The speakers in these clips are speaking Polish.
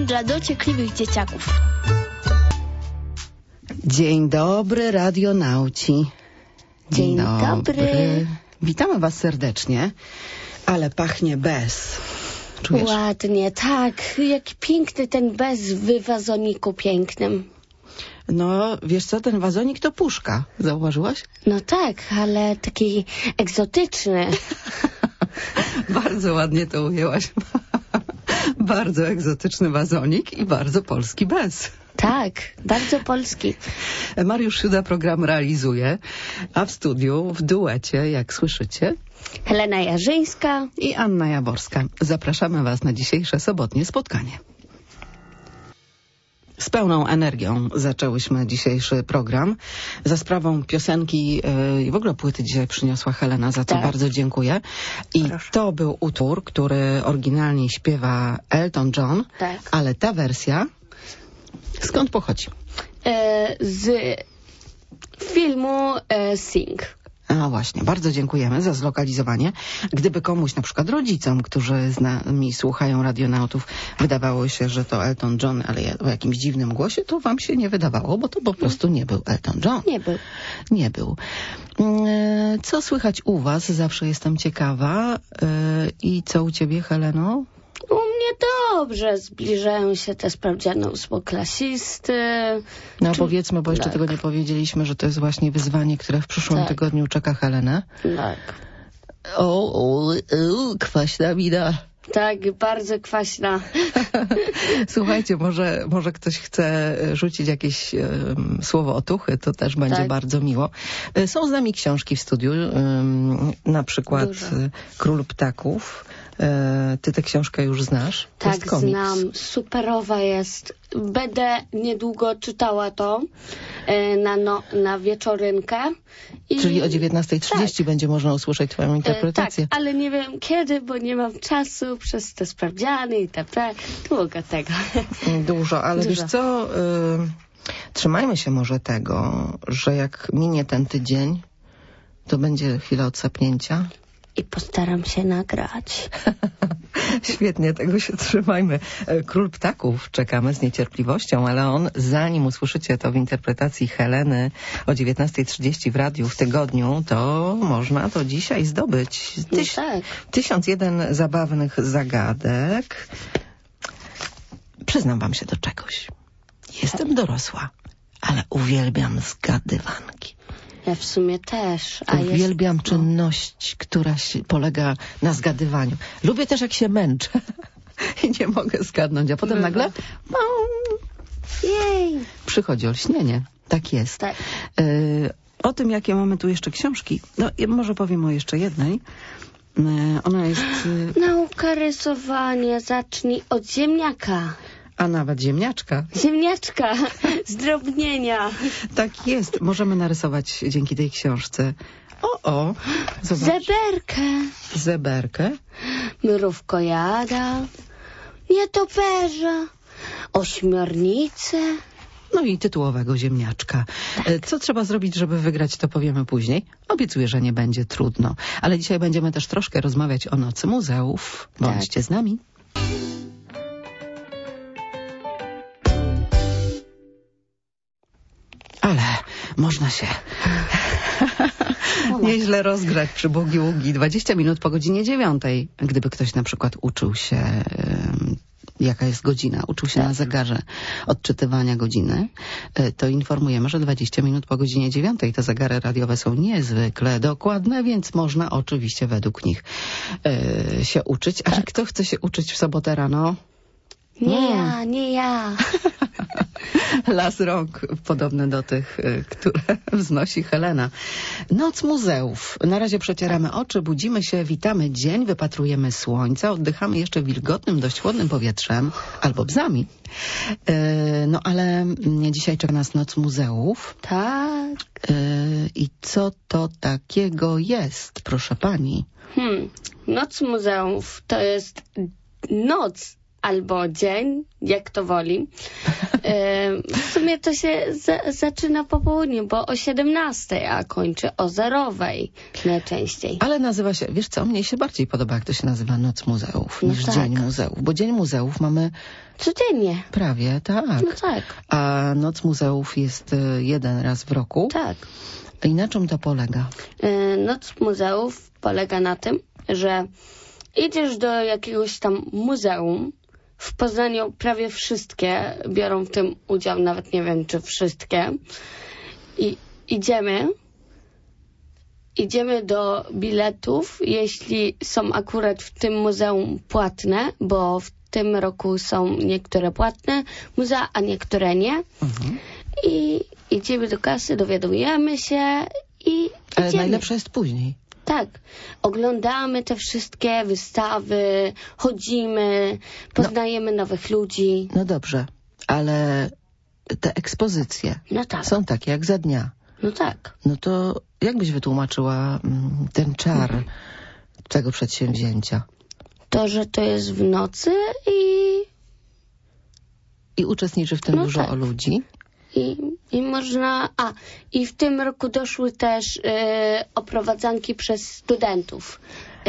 dla dociekliwych dzieciaków. Dzień dobry, radionauci. Dzień dobry. Witamy was serdecznie, ale pachnie bez. Czujesz? Ładnie, tak. Jaki piękny ten bez w wazoniku pięknym. No, wiesz co, ten wazonik to puszka. Zauważyłaś? No tak, ale taki egzotyczny. Bardzo ładnie to ujęłaś. Bardzo egzotyczny wazonik i bardzo polski bez. Tak, bardzo polski. Mariusz Siuda program realizuje, a w studiu, w duecie, jak słyszycie, Helena Jarzyńska i Anna Jaworska. Zapraszamy was na dzisiejsze sobotnie spotkanie. Z pełną energią zaczęłyśmy dzisiejszy program. Za sprawą piosenki i w ogóle płyty dzisiaj przyniosła Helena, za co bardzo dziękuję. I proszę. To był utwór, który oryginalnie śpiewa Elton John, ale ta wersja skąd pochodzi? Z filmu Sing. A właśnie, bardzo dziękujemy za zlokalizowanie. Gdyby komuś, na przykład rodzicom, którzy z nami słuchają radionautów, wydawało się, że to Elton John, ale o jakimś dziwnym głosie, to wam się nie wydawało, bo to po prostu nie był Elton John. Nie był. Co słychać u was? Zawsze jestem ciekawa. I co u ciebie, Heleno? U mnie dobrze, zbliżają się te sprawdziany ósmoklasisty. No powiedzmy, bo jeszcze tego nie powiedzieliśmy, że to jest właśnie wyzwanie, które w przyszłym tygodniu czeka Helenę. Tak. Kwaśna mina. Tak, bardzo kwaśna. Słuchajcie, może ktoś chce rzucić jakieś słowo otuchy, to też będzie bardzo miło. Są z nami książki w studiu, na przykład Król Ptaków. Ty tę książkę już znasz? Tak, znam. Superowa jest. Będę niedługo czytała to na wieczorynkę. Czyli o 19:30 będzie można usłyszeć twoją interpretację. Tak, ale nie wiem kiedy, bo nie mam czasu przez te sprawdziany i długo tego. Dużo, ale wiesz co? Trzymajmy się może tego, że jak minie ten tydzień, to będzie chwila odsapnięcia. I postaram się nagrać. Świetnie, tego się trzymajmy. Król Ptaków czekamy z niecierpliwością, ale on, zanim usłyszycie to w interpretacji Heleny o 19:30 w radiu w tygodniu, to można to dzisiaj zdobyć. 1001 zabawnych zagadek. Przyznam wam się do czegoś. Jestem dorosła, ale uwielbiam zgadywanki. Ja w sumie też. Uwielbiam czynność, która polega na zgadywaniu. Lubię też, jak się męczę i nie mogę zgadnąć, a potem nagle przychodzi olśnienie. Tak jest. Tak. O tym, jakie mamy tu jeszcze książki, no może powiem o jeszcze jednej. Ona jest... Nauka rysowania. Zacznij od ziemniaka. A nawet ziemniaczka. Ziemniaczka, zdrobnienia. Tak jest. Możemy narysować dzięki tej książce. Zobacz. Zeberkę. Mrówkojada. Nietoperza. Ośmiornicę. No i tytułowego ziemniaczka. Co trzeba zrobić, żeby wygrać, to powiemy później. Obiecuję, że nie będzie trudno. Ale dzisiaj będziemy też troszkę rozmawiać o Nocy Muzeów. Bądźcie z nami. Ale można się nieźle rozgrać przy boogie-woogie. 20 minut po godzinie 9. Gdyby ktoś na przykład uczył się, jaka jest godzina, uczył się na zegarze odczytywania godziny, to informujemy, że 20 minut po godzinie 9. Te zegary radiowe są niezwykle dokładne, więc można oczywiście według nich się uczyć. A kto chce się uczyć w sobotę rano? Nie ja. Las rąk podobny do tych, które wznosi Helena. Noc muzeów. Na razie przecieramy oczy, budzimy się, witamy dzień, wypatrujemy słońca, oddychamy jeszcze wilgotnym, dość chłodnym powietrzem albo bzami. No ale dzisiaj czeka nas Noc Muzeów. Tak. I co to takiego jest, proszę pani? Noc Muzeów to jest noc, albo dzień, jak to woli. W sumie to się zaczyna po południu, bo o 17, a kończy o 0:00 najczęściej. Ale nazywa się, wiesz co, mnie się bardziej podoba, jak to się nazywa Noc Muzeów niż Dzień Muzeów, bo Dzień Muzeów mamy codziennie. Prawie, tak. No tak. A Noc Muzeów jest jeden raz w roku. Tak. I na czym to polega? Noc Muzeów polega na tym, że idziesz do jakiegoś tam muzeum. W Poznaniu prawie wszystkie biorą w tym udział, nawet nie wiem, czy wszystkie. I idziemy do biletów, jeśli są akurat w tym muzeum płatne, bo w tym roku są niektóre płatne muzea, a niektóre nie. I idziemy do kasy, dowiadujemy się i Ale idziemy. najlepsze jest później. Tak. Oglądamy te wszystkie wystawy, chodzimy, poznajemy nowych ludzi. No dobrze, ale te ekspozycje są takie jak za dnia. No tak. No to jak byś wytłumaczyła ten czar tego przedsięwzięcia? To, że to jest w nocy I uczestniczy w tym dużo ludzi? I można... i w tym roku doszły też oprowadzanki przez studentów.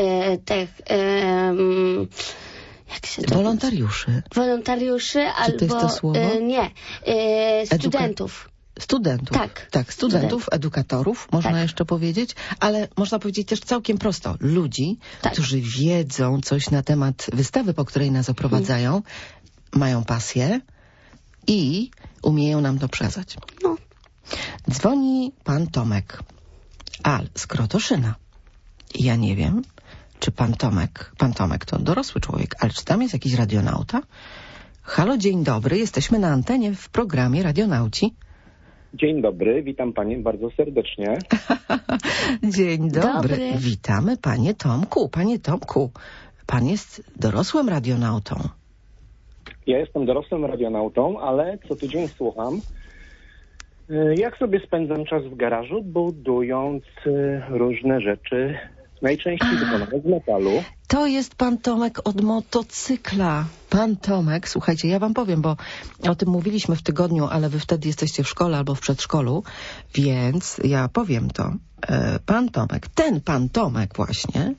Jak się to Wolontariuszy. Wolontariuszy Czy albo... to jest to słowo? Nie. Studentów. Studentów. Tak, studentów, edukatorów, można jeszcze powiedzieć, ale można powiedzieć też całkiem prosto, ludzi, którzy wiedzą coś na temat wystawy, po której nas oprowadzają, mają pasję i umieją nam to przekazać. No. Dzwoni pan Tomek, z Krotoszyna. Ja nie wiem, czy pan Tomek to dorosły człowiek, ale czy tam jest jakiś radionauta? Halo, dzień dobry, jesteśmy na antenie w programie Radionauci. Dzień dobry, witam panię bardzo serdecznie. Dzień dobry. Witamy panie Tomku. Panie Tomku, pan jest dorosłym radionautą. Ja jestem dorosłym radionautą, ale co tydzień słucham, jak sobie spędzam czas w garażu, budując różne rzeczy, najczęściej wykonane z metalu. To jest pan Tomek od motocykla. Pan Tomek, słuchajcie, ja wam powiem, bo o tym mówiliśmy w tygodniu, ale wy wtedy jesteście w szkole albo w przedszkolu, więc ja powiem to. Ten pan Tomek właśnie,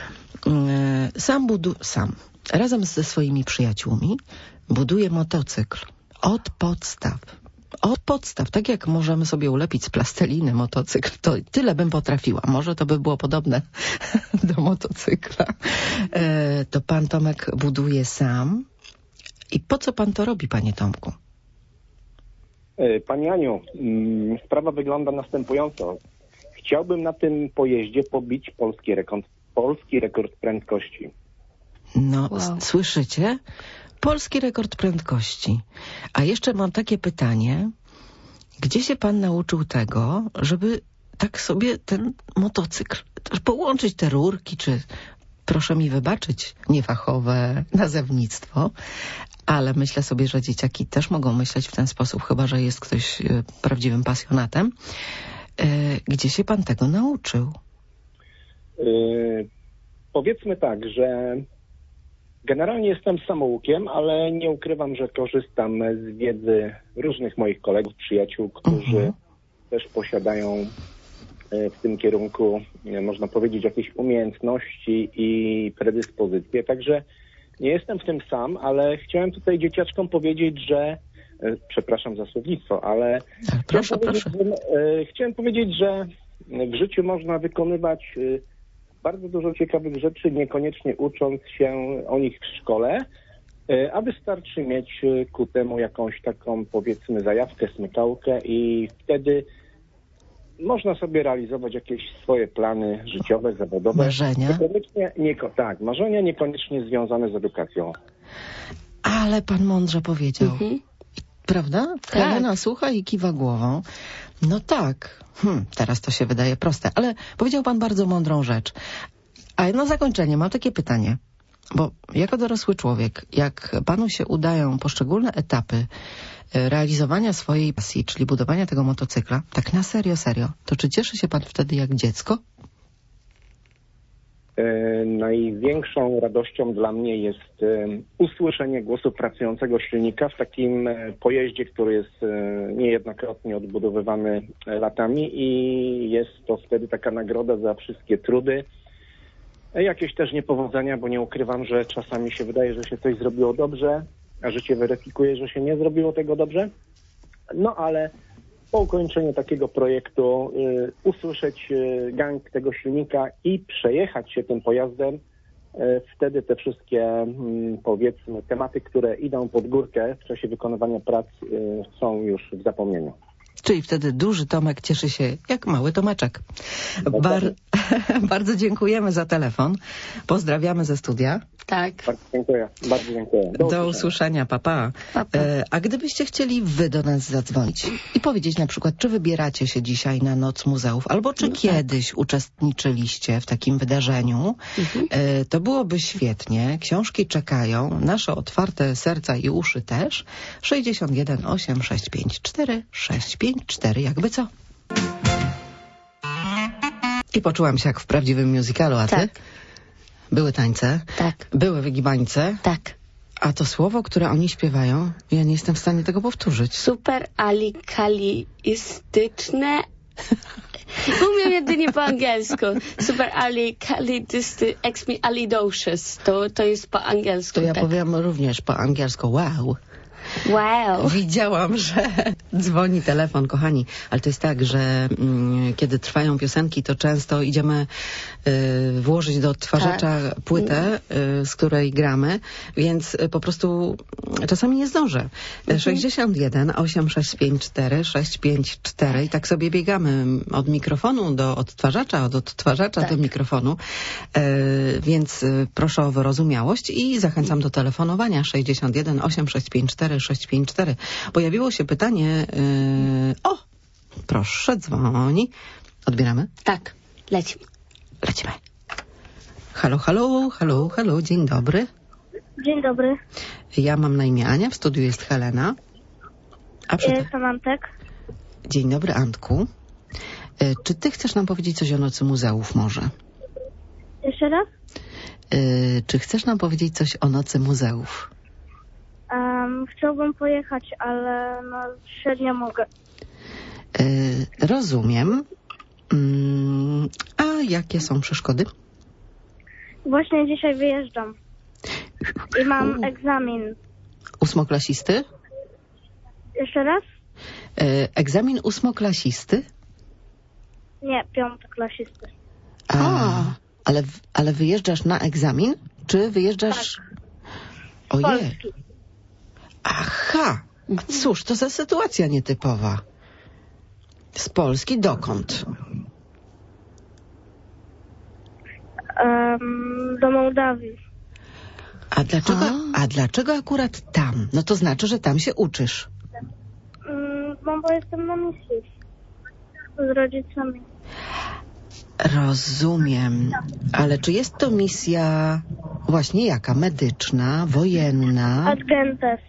razem ze swoimi przyjaciółmi buduje motocykl od podstaw. Od podstaw, tak jak możemy sobie ulepić z plasteliny motocykl, to tyle bym potrafiła. Może to by było podobne do motocykla. To pan Tomek buduje sam. I po co pan to robi, panie Tomku? Pani Aniu, sprawa wygląda następująco. Chciałbym na tym pojeździe pobić polski rekord prędkości. No, słyszycie? Polski rekord prędkości. A jeszcze mam takie pytanie. Gdzie się pan nauczył tego, żeby tak sobie ten motocykl, połączyć te rurki, czy, proszę mi wybaczyć, niefachowe nazewnictwo, ale myślę sobie, że dzieciaki też mogą myśleć w ten sposób, chyba że jest ktoś prawdziwym pasjonatem. Gdzie się pan tego nauczył? Powiedzmy tak, że generalnie jestem samoukiem, ale nie ukrywam, że korzystam z wiedzy różnych moich kolegów, przyjaciół, którzy też posiadają w tym kierunku, można powiedzieć, jakieś umiejętności i predyspozycje. Także nie jestem w tym sam, ale chciałem tutaj dzieciaczkom powiedzieć, że przepraszam za słownictwo, ale proszę. Chciałem powiedzieć, że w życiu można wykonywać bardzo dużo ciekawych rzeczy, niekoniecznie ucząc się o nich w szkole, a wystarczy mieć ku temu jakąś taką, powiedzmy, zajawkę, smykałkę i wtedy można sobie realizować jakieś swoje plany życiowe, zawodowe. Marzenia? Marzenia niekoniecznie związane z edukacją. Ale pan mądrze powiedział. Prawda? Tak. Helena słucha i kiwa głową. No tak. Teraz to się wydaje proste, ale powiedział pan bardzo mądrą rzecz. A na zakończenie mam takie pytanie. Bo jako dorosły człowiek, jak panu się udają poszczególne etapy realizowania swojej pasji, czyli budowania tego motocykla, tak na serio, to czy cieszy się pan wtedy jak dziecko? Największą radością dla mnie jest usłyszenie głosu pracującego silnika w takim pojeździe, który jest niejednokrotnie odbudowywany latami i jest to wtedy taka nagroda za wszystkie trudy. Jakieś też niepowodzenia, bo nie ukrywam, że czasami się wydaje, że się coś zrobiło dobrze, a życie weryfikuje, że się nie zrobiło tego dobrze. No ale po ukończeniu takiego projektu usłyszeć gang tego silnika i przejechać się tym pojazdem, wtedy te wszystkie, powiedzmy, tematy, które idą pod górkę w czasie wykonywania prac, są już w zapomnieniu. Czyli wtedy duży Tomek cieszy się jak mały Tomeczek. Bardzo dziękujemy za telefon. Pozdrawiamy ze studia. Tak. Bardzo dziękuję. Bardzo dziękuję. Do usłyszenia. Pa. A gdybyście chcieli wy do nas zadzwonić i powiedzieć na przykład, czy wybieracie się dzisiaj na Noc Muzeów, albo czy kiedyś uczestniczyliście w takim wydarzeniu, to byłoby świetnie. Książki czekają, nasze otwarte serca i uszy też. 61 8654 654, jakby co. I poczułam się jak w prawdziwym musicalu, a ty? Tak. Były tańce? Tak. Były wygibańce? Tak. A to słowo, które oni śpiewają, ja nie jestem w stanie tego powtórzyć. Superalikaliistyczne. Umiem jedynie po angielsku. Superalikalidocious. To jest po angielsku. To ja tak. powiem również po angielsku. Wow. Wow. Widziałam, że dzwoni telefon, kochani, ale to jest tak, że kiedy trwają piosenki, to często idziemy włożyć do odtwarzacza płytę, z której gramy, więc po prostu czasami nie zdążę. 61 865 654 i tak sobie biegamy od mikrofonu do odtwarzacza, od odtwarzacza do mikrofonu, więc proszę o wyrozumiałość i zachęcam do telefonowania 61 865 654. Pojawiło się pytanie, proszę, dzwoni. Odbieramy? Tak, lecimy. Halo, dzień dobry. Dzień dobry. Ja mam na imię Ania, w studiu jest Helena. Ja jestem Antek. Dzień dobry, Antku. Czy ty chcesz nam powiedzieć coś o Nocy Muzeów może? Jeszcze raz? Czy chcesz nam powiedzieć coś o Nocy Muzeów? Chciałbym pojechać, ale średnio mogę. Rozumiem. A jakie są przeszkody? Właśnie dzisiaj wyjeżdżam. I mam egzamin. Ósmoklasisty? Jeszcze raz? Egzamin ósmoklasisty? Nie, piątoklasisty. Ale wyjeżdżasz na egzamin? Czy wyjeżdżasz... Tak. Ojej. Polski. Aha. Cóż, to za sytuacja nietypowa. Z Polski dokąd? Do Mołdawii. A dlaczego akurat tam? No to znaczy, że tam się uczysz. Bo jestem na misji z rodzicami. Rozumiem. Ale czy jest to misja właśnie jaka? Medyczna, wojenna? Agentes.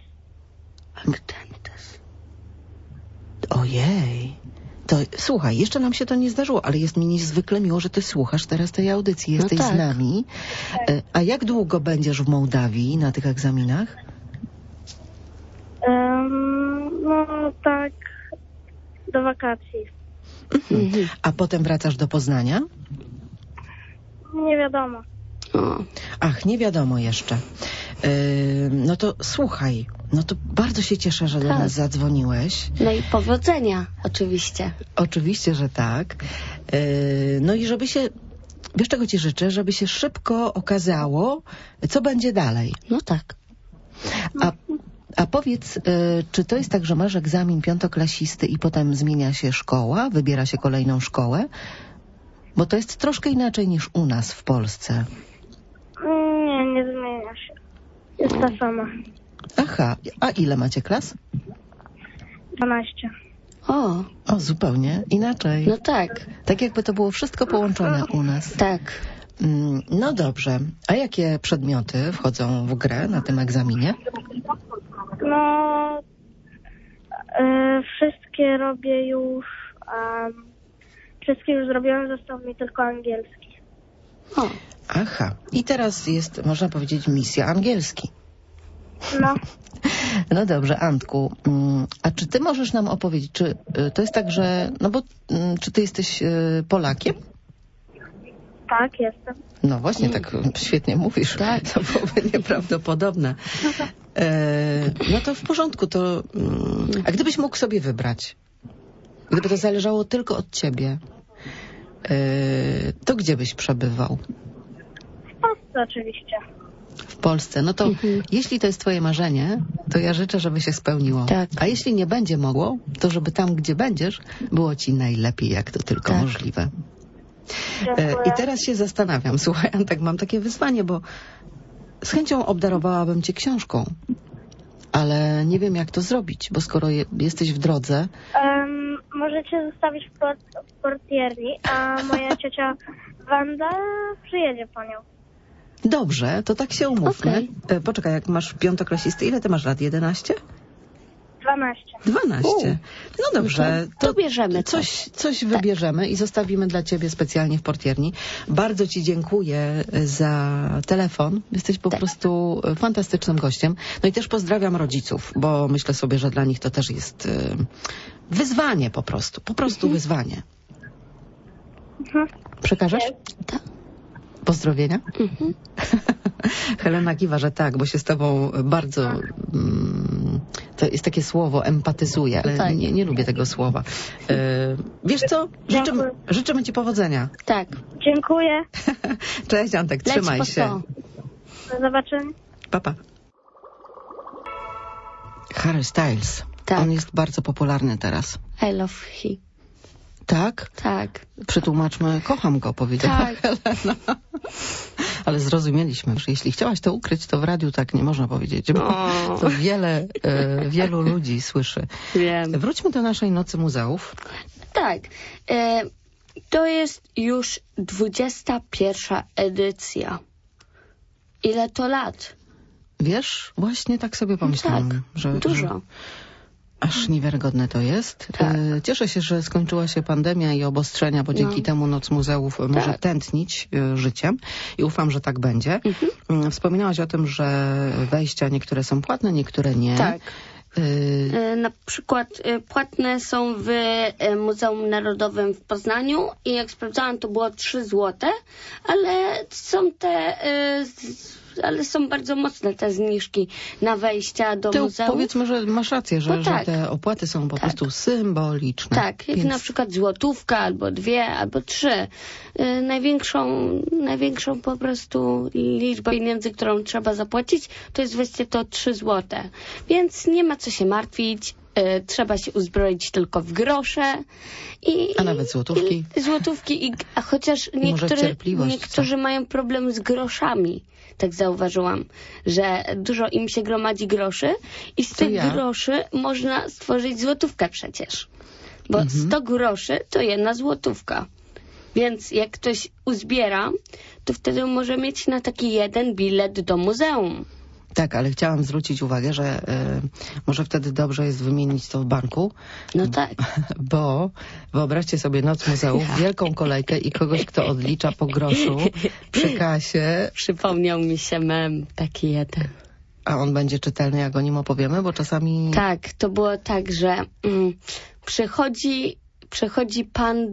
Ojej. To słuchaj, jeszcze nam się to nie zdarzyło, ale jest mi niezwykle miło, że ty słuchasz teraz tej audycji. Jesteś z nami. A jak długo będziesz w Mołdawii na tych egzaminach? Tak do wakacji. A potem wracasz do Poznania? Nie wiadomo. Ach, nie wiadomo jeszcze. No to słuchaj, no to bardzo się cieszę, że do nas zadzwoniłeś. No i powodzenia, oczywiście. Oczywiście, że tak. No i żeby się, wiesz czego ci życzę? Żeby się szybko okazało, co będzie dalej. No tak. A powiedz, czy to jest tak, że masz egzamin piątoklasisty i potem zmienia się szkoła, wybiera się kolejną szkołę? Bo to jest troszkę inaczej niż u nas w Polsce. Nie zmienia się. Jest ta sama. Aha, a ile macie klas? 12. O, zupełnie inaczej. No tak. Tak jakby to było wszystko połączone u nas. Tak. No dobrze. A jakie przedmioty wchodzą w grę na tym egzaminie? Wszystkie robię już. Wszystkie już zrobiłem, został mi tylko angielski. Aha. I teraz jest, można powiedzieć, misja angielski. No, No dobrze, Antku, a czy ty możesz nam opowiedzieć, czy to jest tak, że, no bo czy ty jesteś Polakiem? tak, jestem. No właśnie, tak świetnie mówisz. Tak. To byłoby nieprawdopodobne. No to w porządku, to... A gdybyś mógł sobie wybrać, gdyby to zależało tylko od ciebie, to gdzie byś przebywał? W Polsce oczywiście. W Polsce. No to jeśli to jest twoje marzenie, to ja życzę, żeby się spełniło. Tak. A jeśli nie będzie mogło, to żeby tam, gdzie będziesz, było ci najlepiej, jak to tylko Tak. możliwe. Dziękuję. I teraz się zastanawiam. Słuchaj, Antek, mam takie wyzwanie, bo z chęcią obdarowałabym cię książką, ale nie wiem, jak to zrobić, bo skoro jesteś w drodze... Możecie zostawić w portierni, a moja ciocia Wanda przyjedzie po nią. Dobrze, to tak się umówmy. Okej. Poczekaj, jak masz piątoklasisty, ile ty masz lat? 11? 12. 12. No dobrze, To bierzemy coś wybierzemy i zostawimy dla ciebie specjalnie w portierni. Bardzo ci dziękuję za telefon. Jesteś po prostu fantastycznym gościem. No i też pozdrawiam rodziców, bo myślę sobie, że dla nich to też jest wyzwanie po prostu. Po prostu wyzwanie. Przekażesz? Tak. Pozdrowienia? Helena kiwa, że tak, bo się z tobą bardzo... to jest takie słowo, empatyzuje, ale Tak. nie lubię tego słowa. Wiesz co? Życzymy ci powodzenia. Tak. Dziękuję. Cześć, Antek, Leć trzymaj po się. 100. Do zobaczenia. Pa, pa. Harry Styles. Tak. On jest bardzo popularny teraz. I love he. Tak? Tak. Przetłumaczmy, kocham go, powiedziała Tak. Helena. Ale zrozumieliśmy, że jeśli chciałaś to ukryć, to w radiu tak nie można powiedzieć, bo to wielu ludzi słyszy. Wiem. Wróćmy do naszej Nocy Muzeów. Tak. To jest już 21. edycja. Ile to lat? Wiesz, właśnie tak sobie pomyślałam, Tak, że dużo. aż niewiarygodne to jest. Tak. Cieszę się, że skończyła się pandemia i obostrzenia, bo dzięki temu Noc Muzeów może tętnić życiem i ufam, że tak będzie. Wspominałaś o tym, że wejścia niektóre są płatne, niektóre nie. Tak. Na przykład płatne są w Muzeum Narodowym w Poznaniu i jak sprawdzałam, to było 3 złote, ale są bardzo mocne te zniżki na wejścia do To muzeum. powiedzmy, że masz rację, że te opłaty są po prostu symboliczne. Tak, jak na przykład złotówka, albo 2, albo 3. Największą po prostu liczbę pieniędzy, którą trzeba zapłacić, to jest właśnie to 3 złote. Więc nie ma co się martwić. Trzeba się uzbroić tylko w grosze. A nawet złotówki. A chociaż niektórzy mają problem z groszami. Tak zauważyłam, że dużo im się gromadzi groszy i z tych groszy można stworzyć złotówkę przecież. Bo 100 groszy to 1 złotówka. Więc jak ktoś uzbiera, to wtedy może mieć na taki 1 bilet do muzeum. Tak, ale chciałam zwrócić uwagę, że może wtedy dobrze jest wymienić to w banku. No tak. Bo wyobraźcie sobie Noc Muzeów, wielką kolejkę i kogoś, kto odlicza po groszu przy kasie. Przypomniał mi się mem taki jeden. A on będzie czytelny, jak o nim opowiemy, bo czasami... Tak, to było tak, że przychodzi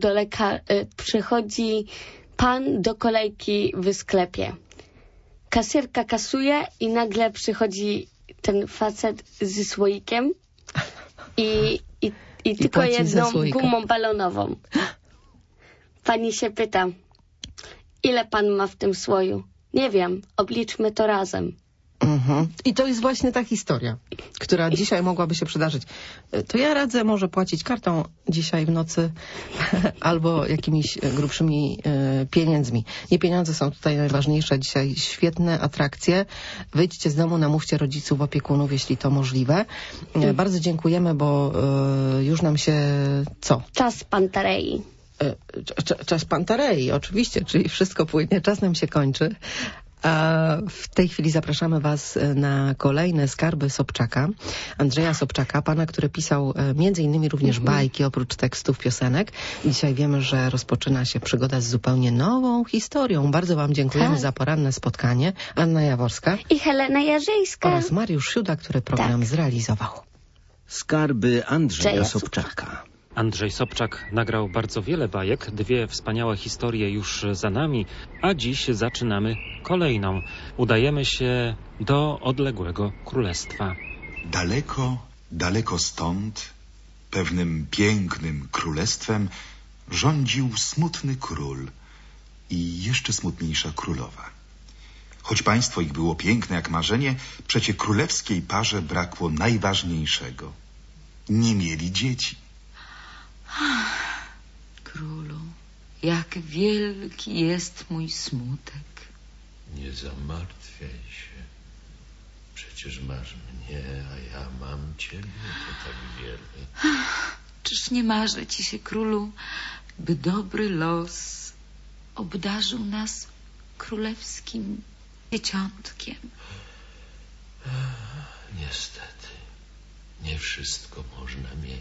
pan do kolejki w sklepie. Kasjerka kasuje i nagle przychodzi ten facet ze słoikiem i tylko jedną gumą balonową. Pani się pyta, ile pan ma w tym słoju? Nie wiem, obliczmy to razem. I to jest właśnie ta historia, która dzisiaj mogłaby się przydarzyć. To ja radzę może płacić kartą dzisiaj w nocy albo jakimiś grubszymi pieniędzmi. Nie pieniądze są tutaj najważniejsze. Dzisiaj świetne atrakcje. Wyjdźcie z domu, namówcie rodziców, opiekunów, jeśli to możliwe. Bardzo dziękujemy, bo już nam się... Co? Czas Pantarei. Czas Pantarei, oczywiście, czyli wszystko płynie. Czas nam się kończy. A w tej chwili zapraszamy Was na kolejne skarby Sobczaka, Andrzeja Sobczaka, pana, który pisał między innymi również bajki, oprócz tekstów piosenek. Dzisiaj wiemy, że rozpoczyna się przygoda z zupełnie nową historią. Bardzo Wam dziękujemy za poranne spotkanie. Anna Jaworska I Helena Jarzyńska. oraz Mariusz Siuda, który program zrealizował. Skarby Andrzeja Sobczaka. Andrzej Sobczak nagrał bardzo wiele bajek, 2 wspaniałe historie już za nami, a dziś zaczynamy kolejną. Udajemy się do odległego królestwa. Daleko, daleko stąd, pewnym pięknym królestwem rządził smutny król i jeszcze smutniejsza królowa. Choć państwo ich było piękne jak marzenie, przecie królewskiej parze brakło najważniejszego. Nie mieli dzieci. Królu, jak wielki jest mój smutek. Nie zamartwiaj się. Przecież masz mnie, a ja mam ciebie, to tak wiele. Czyż nie marzy ci się, królu, by dobry los obdarzył nas królewskim dzieciątkiem? Niestety, nie wszystko można mieć.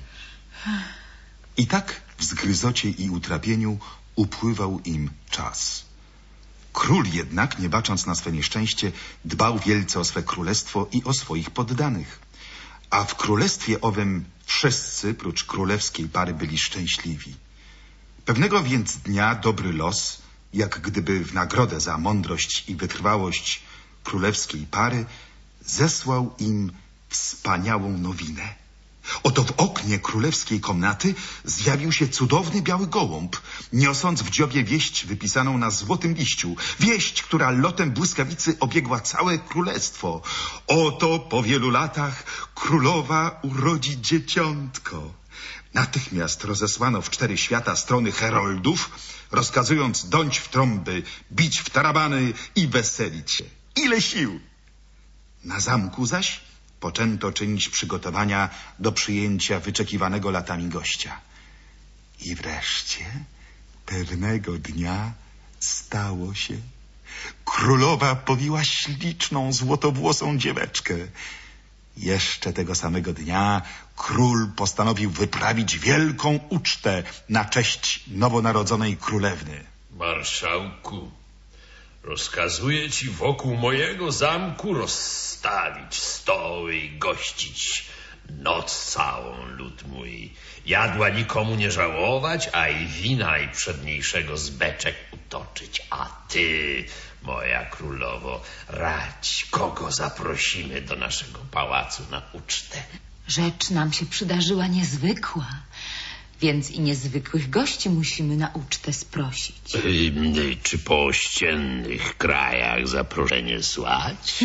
I tak w zgryzocie i utrapieniu upływał im czas. Król jednak, nie bacząc na swe nieszczęście, dbał wielce o swe królestwo i o swoich poddanych. A w królestwie owym wszyscy, prócz królewskiej pary, byli szczęśliwi. Pewnego więc dnia dobry los, jak gdyby w nagrodę za mądrość i wytrwałość królewskiej pary, zesłał im wspaniałą nowinę. Oto w oknie królewskiej komnaty zjawił się cudowny biały gołąb, niosąc w dziobie wieść wypisaną na złotym liściu. Wieść, która lotem błyskawicy obiegła całe królestwo. Oto po wielu latach królowa urodzi dzieciątko. Natychmiast rozesłano w 4 świata strony heroldów, rozkazując dąć w trąby, bić w tarabany i weselić się. Ile sił! Na zamku zaś poczęto czynić przygotowania do przyjęcia wyczekiwanego latami gościa. I wreszcie pewnego dnia stało się. Królowa powiła śliczną, złotowłosą dzieweczkę. Jeszcze tego samego dnia król postanowił wyprawić wielką ucztę na cześć nowonarodzonej królewny. Marszałku, rozkazuję ci wokół mojego zamku rozstawić stoły i gościć noc całą, lud mój. Jadła nikomu nie żałować, a i wina najprzedniejszego z beczek utoczyć. A ty, moja królowo, radź, kogo zaprosimy do naszego pałacu na ucztę. Rzecz nam się przydarzyła niezwykła, więc i niezwykłych gości musimy na ucztę sprosić. Czy po ościennych krajach zaproszenie słać?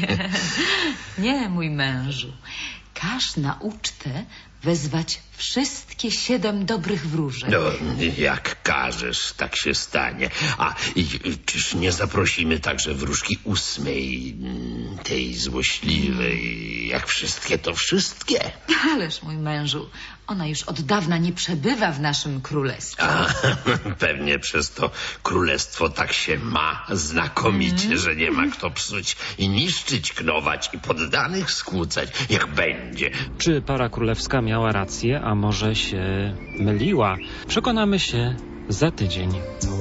Nie, mój mężu. Każ na ucztę wezwać wszystkie 7 dobrych wróżek. No, jak każesz, tak się stanie. A czyż nie zaprosimy także wróżki 8, tej złośliwej, jak wszystkie to wszystkie? Ależ, mój mężu, ona już od dawna nie przebywa w naszym królestwie. Pewnie przez to królestwo tak się ma znakomicie, że nie ma kto psuć i niszczyć, knować i poddanych skłócać. Jak będzie. Czy para królewska miała rację, a może się myliła? Przekonamy się za tydzień.